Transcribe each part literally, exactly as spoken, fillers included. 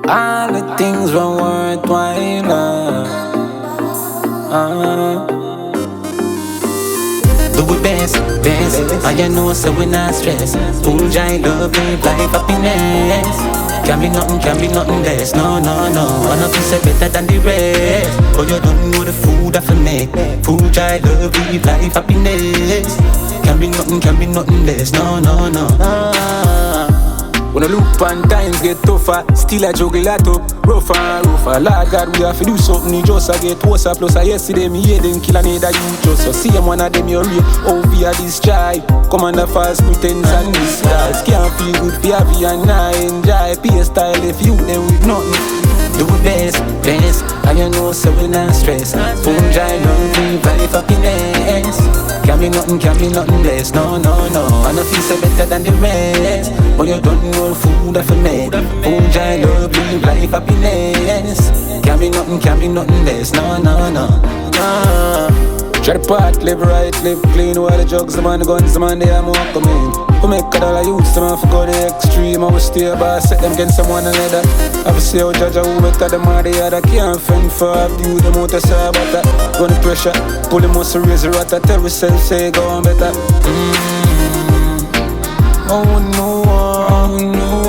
All the things were worthwhile. Uh, uh. Do it best, best. And you know so we not stress. Full joy, love, live life, happiness. Can be nothing, can be nothing less. No, no, no. One of us is better than the rest. Oh, you don't know the food I for make. Full joy, love, live life, happiness. Can be nothing, can be nothing less. No, no, no. Ah. When I look and times get tougher, still I juggle that up, rougher and rougher. Lord God, we have to do something, he just a get worse. Plus I yesterday, me hear them kill another youth just so see him one of them, you're real, oh via this tribe. Come under false pretense and disguise. Can't feel good for happy and I enjoy. Pay style if you them with nothing. Do it best, best. And you know so we not stress. Full joy, love, live life, happiness. Can be nothing, can be nothing less. No, no, no. I know feel so better than the rest. But you don't know food I for me. Full joy, love, live life, happiness. Can be nothing, can be nothing less. No, no, no, no. Try the part, live right, live clean. While the drugs, the man, the guns, the man, they are more coming. We make a dollar use them off, go the extreme. I will stay by, set them against someone another. I will see how judge who better them or the other. Can't fend for a view, them out of sabata. Run the pressure, pull them muscle, raise the rat. Tell yourself, say go on better. Mm-hmm. Oh no, oh no,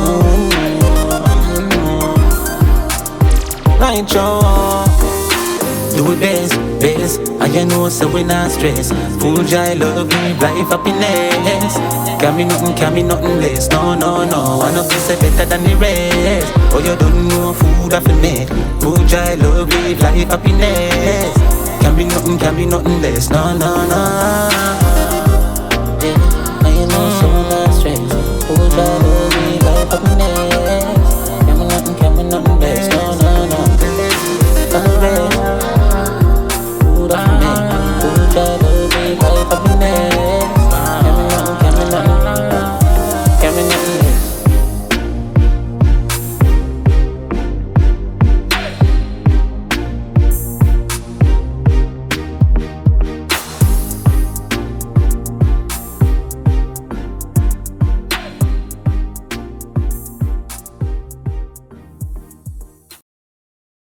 oh no. Night show. Do it best, best. And you know so we not stress. Full joy, love, live life, happiness. Can be nothing, can be nothing less. No, no, no. One of us is better than the rest. Oh, you don't know food I for me. Full joy, love, live life, happiness. Can be nothing, can be nothing less. No, no, no. Yeah, and you know so we not stress. Full joy, love, live life, happiness. Can be nothing, can be nothing less.